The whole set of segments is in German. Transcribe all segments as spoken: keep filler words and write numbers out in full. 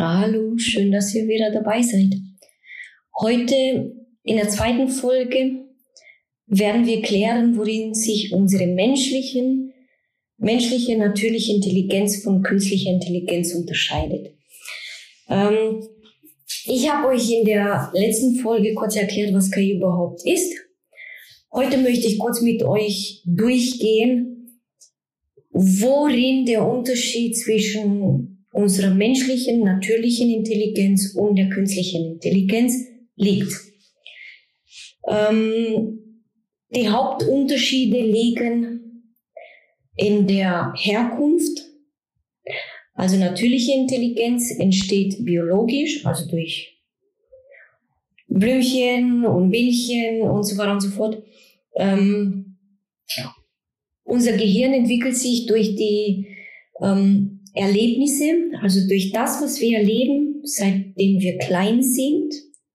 Hallo, schön, dass ihr wieder dabei seid. Heute in der zweiten Folge werden wir klären, worin sich unsere menschlichen, menschliche natürliche Intelligenz von künstlicher Intelligenz unterscheidet. Ähm, ich habe euch in der letzten Folge kurz erklärt, was K I überhaupt ist. Heute möchte ich kurz mit euch durchgehen, worin der Unterschied zwischen unserer menschlichen, natürlichen Intelligenz und der künstlichen Intelligenz liegt. Ähm, die Hauptunterschiede liegen in der Herkunft. Also natürliche Intelligenz entsteht biologisch, also durch Blümchen und Bienchen und so weiter und so fort. Ähm, unser Gehirn entwickelt sich durch die ähm, Erlebnisse, also durch das, was wir erleben, seitdem wir klein sind,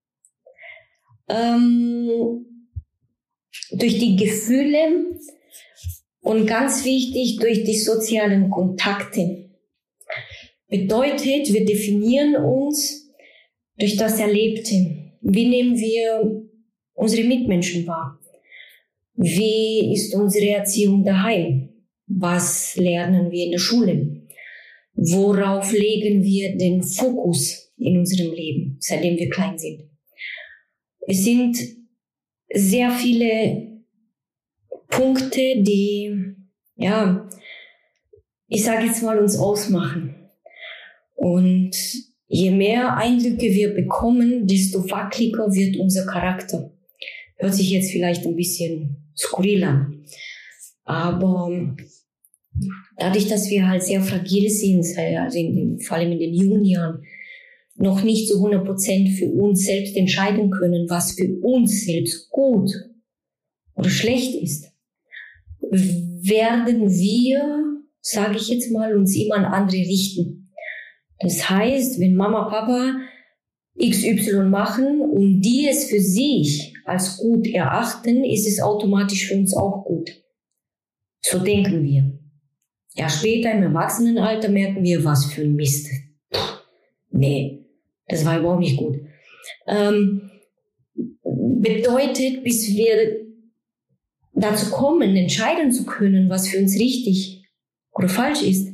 ähm, durch die Gefühle und ganz wichtig, durch die sozialen Kontakte. Bedeutet, wir definieren uns durch das Erlebte. Wie nehmen wir unsere Mitmenschen wahr? Wie ist unsere Erziehung daheim? Was lernen wir in der Schule? Worauf legen wir den Fokus in unserem Leben, seitdem wir klein sind? Es sind sehr viele Punkte, die, ja, ich sage jetzt mal, uns ausmachen. Und je mehr Eindrücke wir bekommen, desto wackeliger wird unser Charakter. Hört sich jetzt vielleicht ein bisschen skurril an. Aber dadurch, dass wir halt sehr fragil sind, also in, vor allem in den jungen Jahren, noch nicht zu hundert Prozent für uns selbst entscheiden können, was für uns selbst gut oder schlecht ist, werden wir, sage ich jetzt mal, uns immer an andere richten. Das heißt, wenn Mama, Papa X Y machen und die es für sich als gut erachten, ist es automatisch für uns auch gut. So denken wir. Ja, später im Erwachsenenalter merken wir, was für ein Mist. Nee, das war überhaupt nicht gut. Ähm, bedeutet, bis wir dazu kommen, entscheiden zu können, was für uns richtig oder falsch ist,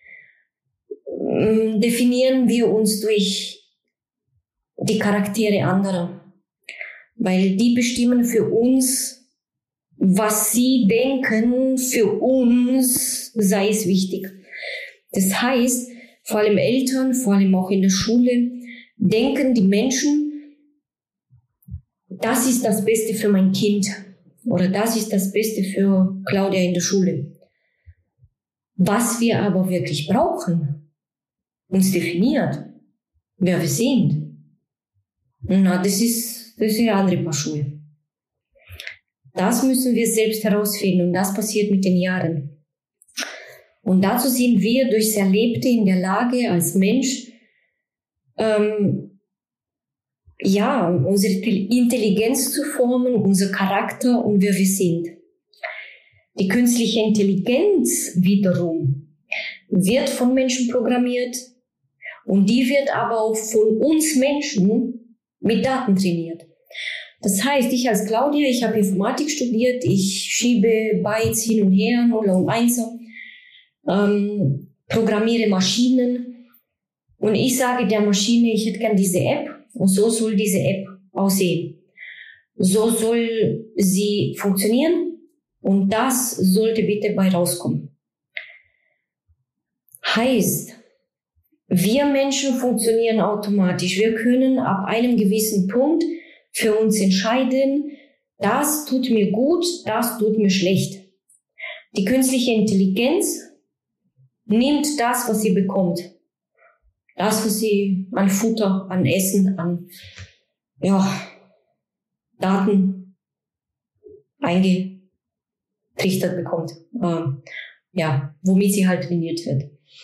definieren wir uns durch die Charaktere anderer. Weil die bestimmen für uns, was sie denken, für uns sei es wichtig. Das heißt, vor allem Eltern, vor allem auch in der Schule, denken die Menschen, das ist das Beste für mein Kind oder das ist das Beste für Claudia in der Schule. Was wir aber wirklich brauchen, uns definiert, wer wir sind, na, das ist, das ist eine andere Paar Schuhe. Das müssen wir selbst herausfinden und das passiert mit den Jahren. Und dazu sind wir durchs Erlebte in der Lage, als Mensch, ähm, ja, unsere Intelligenz zu formen, unser Charakter und wer wir sind. Die künstliche Intelligenz wiederum wird von Menschen programmiert und die wird aber auch von uns Menschen mit Daten trainiert. Das heißt, ich als Claudia, ich habe Informatik studiert, ich schiebe Bytes hin und her, Nuller und Einser, ähm, programmiere Maschinen und ich sage der Maschine, ich hätte gern diese App und so soll diese App aussehen. So soll sie funktionieren und das sollte bitte bei rauskommen. Heißt, wir Menschen funktionieren automatisch. Wir können ab einem gewissen Punkt für uns entscheiden, das tut mir gut, das tut mir schlecht. Die künstliche Intelligenz nimmt das, was sie bekommt. Das, was sie an Futter, an Essen, an ja, Daten eingetrichtert bekommt. Ähm, ja, womit sie halt trainiert wird.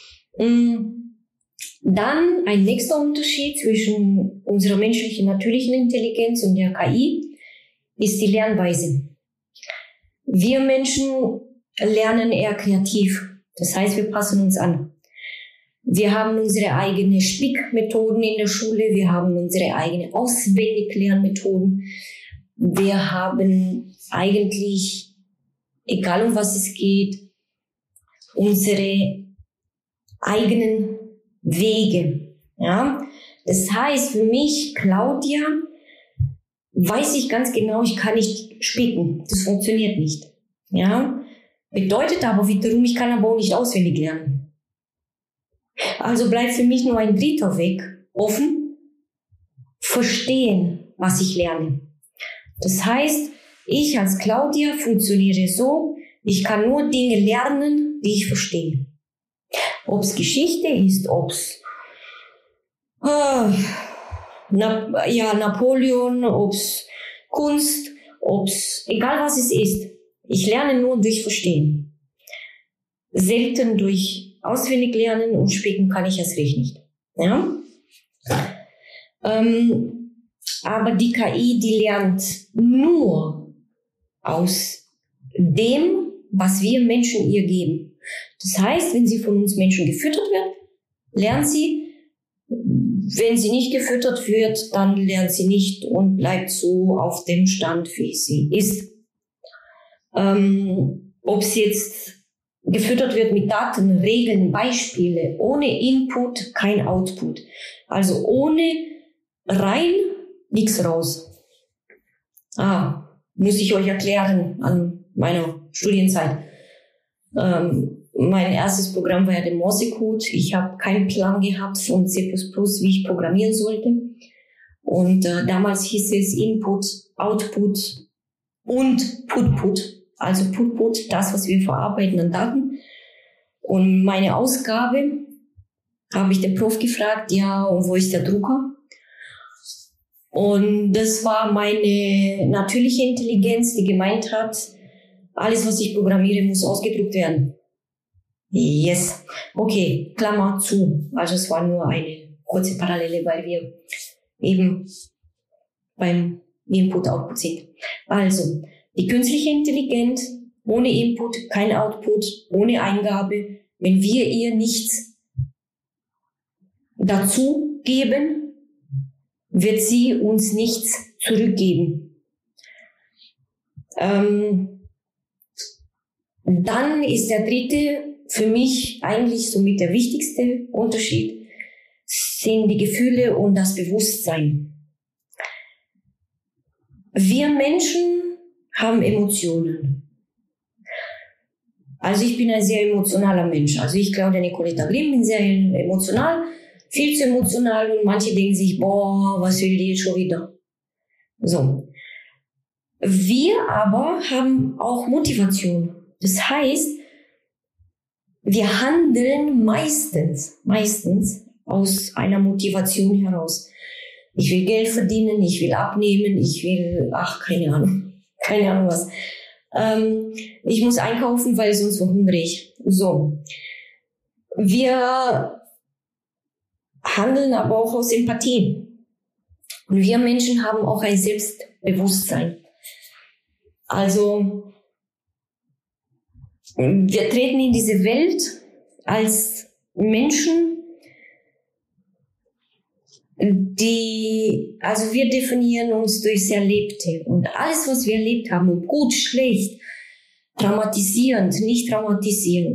Dann ein nächster Unterschied zwischen unserer menschlichen, natürlichen Intelligenz und der K I ist die Lernweise. Wir Menschen lernen eher kreativ. Das heißt, wir passen uns an. Wir haben unsere eigenen Spickmethoden in der Schule. Wir haben unsere eigenen Auswendiglernmethoden. Wir haben eigentlich, egal um was es geht, unsere eigenen Wege. Ja? Das heißt, für mich, Claudia, weiß ich ganz genau, ich kann nicht spicken. Das funktioniert nicht. Ja? Bedeutet aber wiederum, ich kann aber auch nicht auswendig lernen. Also bleibt für mich nur ein dritter Weg offen. Verstehen, was ich lerne. Das heißt, ich als Claudia funktioniere so, ich kann nur Dinge lernen, die ich verstehe. Ob es Geschichte ist, ob es äh, Na, ja, Napoleon, ob es Kunst, ob es, egal was es ist. Ich lerne nur durch Verstehen. Selten durch auswendig lernen und spicken kann ich erst recht nicht. Ja? Ähm, aber die K I, die lernt nur aus dem, was wir Menschen ihr geben. Das heißt, wenn sie von uns Menschen gefüttert wird, lernt sie. Wenn sie nicht gefüttert wird, dann lernt sie nicht und bleibt so auf dem Stand, wie sie ist. Ähm, ob sie jetzt gefüttert wird mit Daten, Regeln, Beispiele, ohne Input, kein Output. Also ohne rein, nichts raus. Ah, muss ich euch erklären an meiner Studienzeit. Ähm, mein erstes Programm war ja der Morsecode. Ich habe keinen Plan gehabt von C plus plus, wie ich programmieren sollte. Und äh, damals hieß es Input, Output und Putput. Also Putput, das, was wir verarbeiten an Daten. Und meine Ausgabe habe ich den Prof gefragt, ja, und wo ist der Drucker? Und das war meine natürliche Intelligenz, die gemeint hat, alles, was ich programmiere, muss ausgedruckt werden. Yes. Okay, Klammer zu. Also es war nur eine kurze Parallele, weil wir eben beim Input-Output sind. Also, die künstliche Intelligenz, ohne Input, kein Output, ohne Eingabe, wenn wir ihr nichts dazu geben, wird sie uns nichts zurückgeben. Ähm, dann ist der dritte, für mich eigentlich somit der wichtigste Unterschied, sind die Gefühle und das Bewusstsein. Wir Menschen haben Emotionen. Also ich bin ein sehr emotionaler Mensch. Also ich, Claudia Nicoletta Grimm, bin sehr emotional, viel zu emotional und manche denken sich, boah, was will die jetzt schon wieder? So. Wir aber haben auch Motivation. Das heißt, wir handeln meistens, meistens aus einer Motivation heraus. Ich will Geld verdienen, ich will abnehmen, ich will, ach, keine Ahnung, keine Ahnung was. Ähm, ich muss einkaufen, weil sonst verhungere ich. So. Wir handeln aber auch aus Empathie. Und wir Menschen haben auch ein Selbstbewusstsein. Also, wir treten in diese Welt als Menschen, die, also wir definieren uns durchs Erlebte. Und alles, was wir erlebt haben, ob gut, schlecht, traumatisierend, nicht traumatisierend,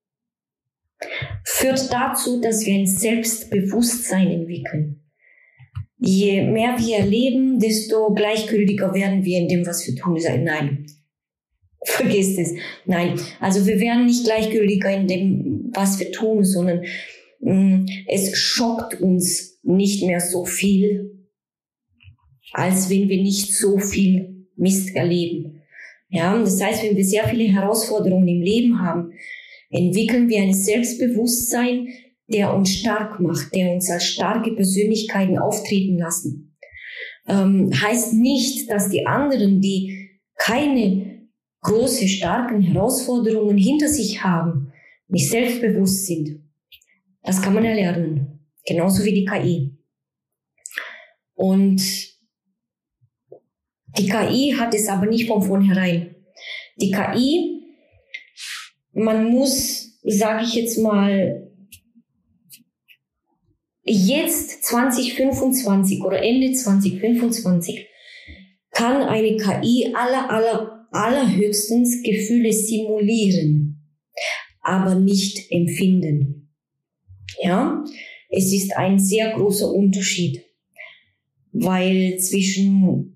führt dazu, dass wir ein Selbstbewusstsein entwickeln. Je mehr wir erleben, desto gleichgültiger werden wir in dem, was wir tun. Nein, vergesst es. Nein, also wir werden nicht gleichgültiger in dem, was wir tun, sondern mh, es schockt uns nicht mehr so viel, als wenn wir nicht so viel Mist erleben. Ja, das heißt, wenn wir sehr viele Herausforderungen im Leben haben, entwickeln wir ein Selbstbewusstsein, der uns stark macht, der uns als starke Persönlichkeiten auftreten lassen. Ähm, heißt nicht, dass die anderen, die keine große, starken Herausforderungen hinter sich haben, nicht selbstbewusst sind. Das kann man erlernen. Genauso wie die K I. Und die K I hat es aber nicht von vornherein. Die K I, man muss, sage ich jetzt mal, jetzt zwanzig fünfundzwanzig oder Ende zwanzig fünfundzwanzig kann eine K I aller, aller, allerhöchstens Gefühle simulieren, aber nicht empfinden. Ja, es ist ein sehr großer Unterschied, weil zwischen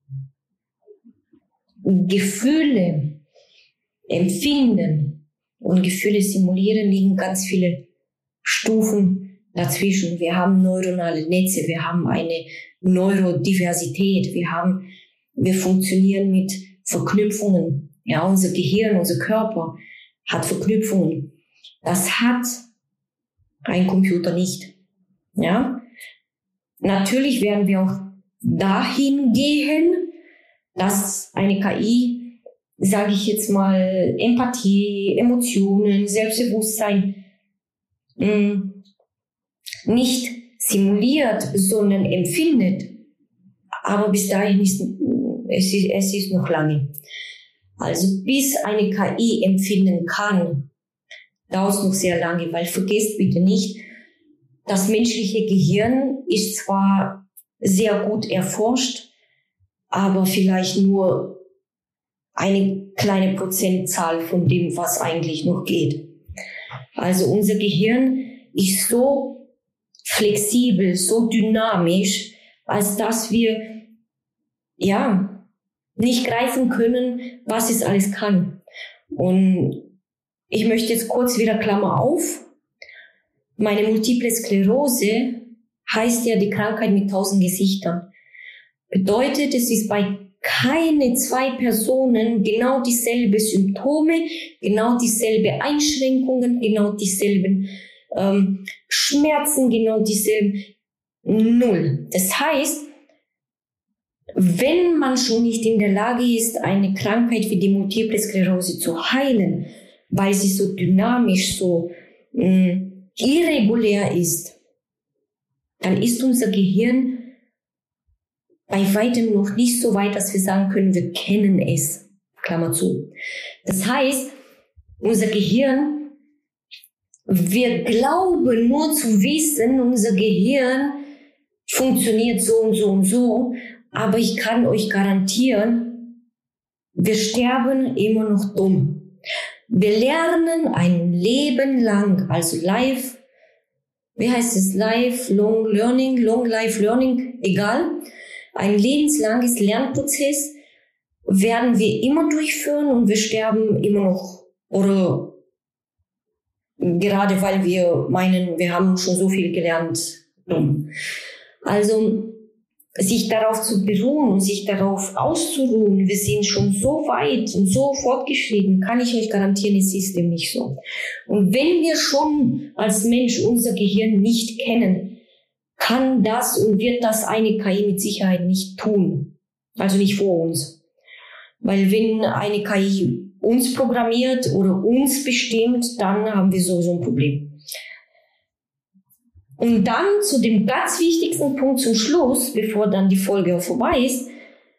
Gefühle empfinden und Gefühle simulieren liegen ganz viele Stufen dazwischen. Wir haben neuronale Netze, wir haben eine Neurodiversität, wir haben, wir funktionieren mit Verknüpfungen. Ja, unser Gehirn, unser Körper hat Verknüpfungen. Das hat ein Computer nicht. Ja, natürlich werden wir auch dahin gehen, dass eine K I, sage ich jetzt mal, Empathie, Emotionen, Selbstbewusstsein mh, nicht simuliert, sondern empfindet. Aber bis dahin ist es, ist es ist noch lange. Also bis eine K I empfinden kann, dauert es noch sehr lange, weil vergesst bitte nicht, das menschliche Gehirn ist zwar sehr gut erforscht, aber vielleicht nur eine kleine Prozentzahl von dem, was eigentlich noch geht. Also unser Gehirn ist so flexibel, so dynamisch, als dass wir ja nicht greifen können, was es alles kann. Und ich möchte jetzt kurz wieder Klammer auf. Meine Multiple Sklerose heißt ja die Krankheit mit tausend Gesichtern. Bedeutet, es ist bei keine zwei Personen genau dieselbe Symptome, genau dieselbe Einschränkungen, genau dieselben ähm, Schmerzen, genau dieselben Null. Das heißt, wenn man schon nicht in der Lage ist, eine Krankheit wie die Multiple Sklerose zu heilen, weil sie so dynamisch, so mh, irregulär ist, dann ist unser Gehirn bei weitem noch nicht so weit, dass wir sagen können, wir kennen es. Klammer zu. Das heißt, unser Gehirn, wir glauben nur zu wissen, unser Gehirn funktioniert so und so und so, aber ich kann euch garantieren, wir sterben immer noch dumm. Wir lernen ein Leben lang, also live, wie heißt es, lifelong learning, long life learning, egal, ein lebenslanges Lernprozess werden wir immer durchführen und wir sterben immer noch, oder gerade weil wir meinen, wir haben schon so viel gelernt, dumm. Also sich darauf zu beruhen und sich darauf auszuruhen, wir sind schon so weit und so fortgeschritten, kann ich euch garantieren, es ist dem nicht so. Und wenn wir schon als Mensch unser Gehirn nicht kennen, kann das und wird das eine K I mit Sicherheit nicht tun. Also nicht vor uns. Weil wenn eine K I uns programmiert oder uns bestimmt, dann haben wir sowieso ein Problem. Und dann zu dem ganz wichtigsten Punkt zum Schluss, bevor dann die Folge vorbei ist.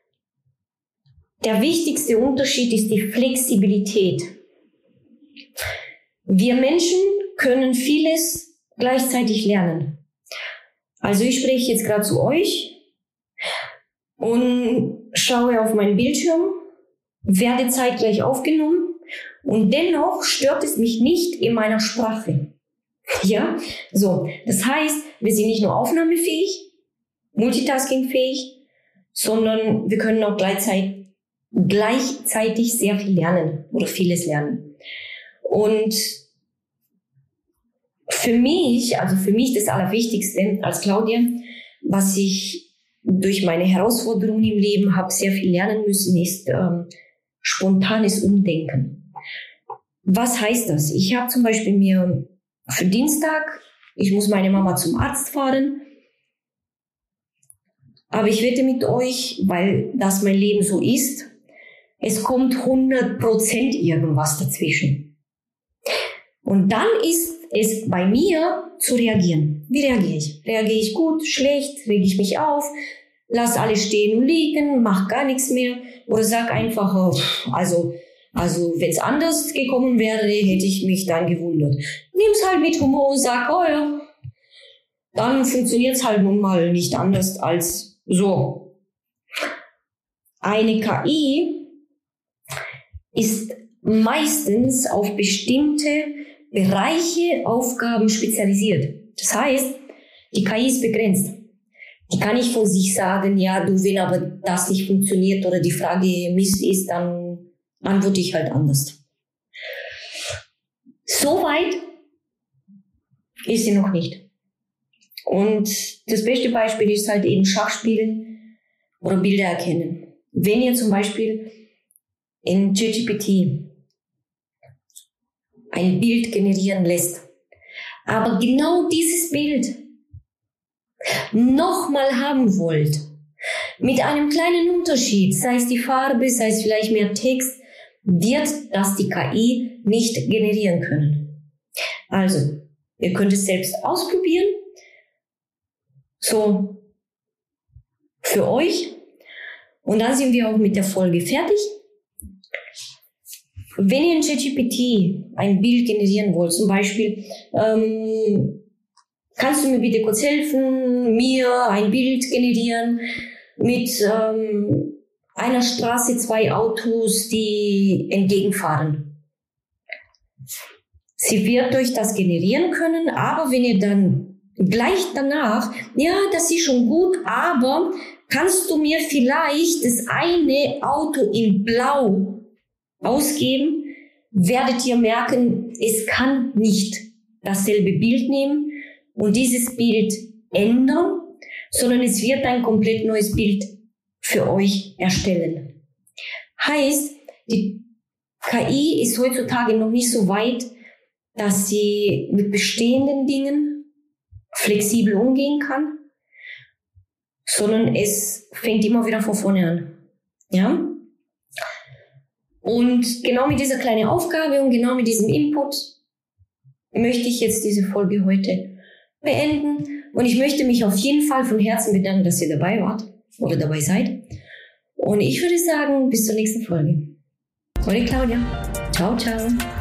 Der wichtigste Unterschied ist die Flexibilität. Wir Menschen können vieles gleichzeitig lernen. Also ich spreche jetzt gerade zu euch und schaue auf meinen Bildschirm, werde zeitgleich aufgenommen und dennoch stört es mich nicht in meiner Sprache. Ja, so. Das heißt, wir sind nicht nur aufnahmefähig, multitaskingfähig, sondern wir können auch gleichzeitig, gleichzeitig sehr viel lernen oder vieles lernen. Und für mich, also für mich das Allerwichtigste als Claudia, was ich durch meine Herausforderungen im Leben habe sehr viel lernen müssen, ist ähm, spontanes Umdenken. Was heißt das? Ich habe zum Beispiel mir für Dienstag, ich muss meine Mama zum Arzt fahren, aber ich wette mit euch, weil das mein Leben so ist, es kommt hundert Prozent irgendwas dazwischen. Und dann ist es bei mir zu reagieren. Wie reagiere ich? Reagiere ich gut, schlecht, rege ich mich auf, lass alles stehen und liegen, mach gar nichts mehr oder sag einfach, oh, also, also wenn es anders gekommen wäre, hätte ich mich dann gewundert. Nimm's halt mit Humor und sag, oh ja, dann funktioniert es halt nun mal nicht anders als so. Eine K I ist meistens auf bestimmte Bereiche, Aufgaben spezialisiert. Das heißt, die K I ist begrenzt. Die kann nicht von sich sagen, ja, du, wenn aber das nicht funktioniert oder die Frage Mist ist, dann antworte ich halt anders. Soweit ist sie noch nicht. Und das beste Beispiel ist halt eben Schachspielen oder Bilder erkennen. Wenn ihr zum Beispiel in ChatGPT ein Bild generieren lässt, aber genau dieses Bild nochmal haben wollt, mit einem kleinen Unterschied, sei es die Farbe, sei es vielleicht mehr Text, wird das die K I nicht generieren können. Also, ihr könnt es selbst ausprobieren, so für euch, und dann sind wir auch mit der Folge fertig. Wenn ihr in ChatGPT ein Bild generieren wollt, zum Beispiel, ähm, kannst du mir bitte kurz helfen, mir ein Bild generieren mit ähm, einer Straße, zwei Autos, die entgegenfahren. Sie wird euch das generieren können, aber wenn ihr dann gleich danach, ja, das ist schon gut, aber kannst du mir vielleicht das eine Auto in Blau ausgeben, werdet ihr merken, es kann nicht dasselbe Bild nehmen und dieses Bild ändern, sondern es wird ein komplett neues Bild für euch erstellen. Heißt, die K I ist heutzutage noch nicht so weit, dass sie mit bestehenden Dingen flexibel umgehen kann, sondern es fängt immer wieder von vorne an. Ja? Und genau mit dieser kleinen Aufgabe und genau mit diesem Input möchte ich jetzt diese Folge heute beenden. Und ich möchte mich auf jeden Fall von Herzen bedanken, dass ihr dabei wart oder dabei seid. Und ich würde sagen, bis zur nächsten Folge. Eure Claudia. Ciao, ciao.